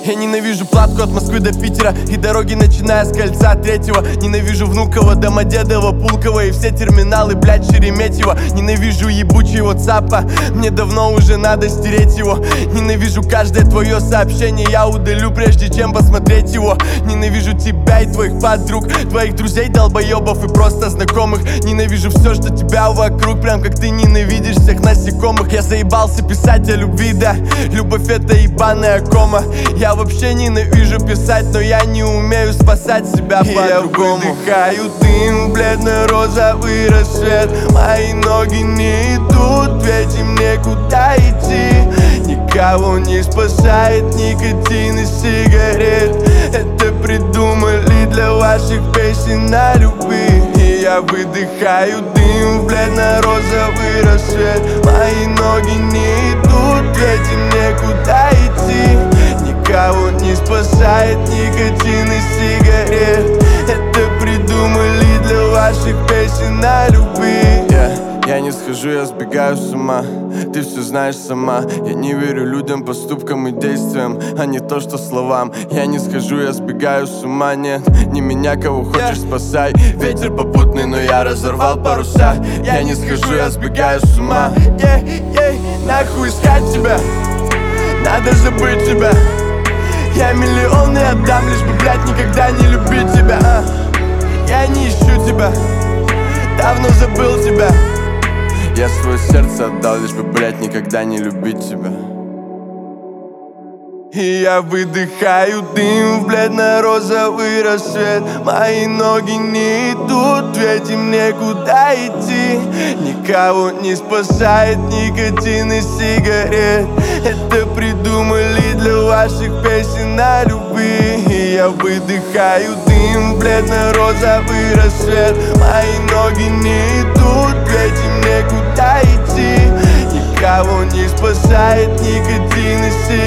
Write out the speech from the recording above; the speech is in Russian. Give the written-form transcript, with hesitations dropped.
Я ненавижу платку от Москвы до Питера и дороги, начиная с кольца 3-го. Ненавижу Внуково, Домодедово, Пулково и все терминалы, блядь, Шереметьево. Ненавижу ебучий ватсапа, мне давно уже надо стереть его. Ненавижу каждое твое сообщение, я удалю, прежде чем посмотреть его. Ненавижу тебя и твоих подруг, твоих друзей, долбоебов и просто знакомых. Ненавижу все, что тебя вокруг, прям как ты ненавидишь всех насекомых. Я заебался писать о любви, да, любовь это ебаная кома. Я вообще ненавижу писать, но я не умею спасать себя по-другому. Я выдыхаю дым, бледно-розовый рассвет. Мои ноги не идут, ведь им некуда идти. Никого не спасает никотин и сигарет. Это придумали для ваших песен о любви. И я выдыхаю дым в бледно-розовый рассвет. Мои ноги не идут, ведь им некуда идти. Никого не спасает никотин и сигарет. Это придумали для ваших песен о любви. Я не схожу, я сбегаю с ума. Ты все знаешь сама. Я не верю людям, поступкам и действиям, а не то, что словам. Я не схожу, я сбегаю с ума. Нет, не меня, кого хочешь, спасай. Ветер попутный, но я разорвал паруса. Я не схожу, я сбегаю с ума. Нахуй искать тебя, надо забыть тебя. Я миллионы отдам, лишь бы, блядь, никогда не любить тебя. Я не ищу тебя, давно забыл тебя. Я свое сердце отдал, лишь бы, блядь, никогда не любить тебя. И я выдыхаю дым в бледно-розовый рассвет. Мои ноги не идут, ведь им некуда идти. Никого не спасает никотин и сигарет. Это придумали для ваших песен о любви. И я выдыхаю дым в бледно-розовый рассвет. Мои ноги не идут, ведь им некуда идти. Никого не спасает никотин и сигарет.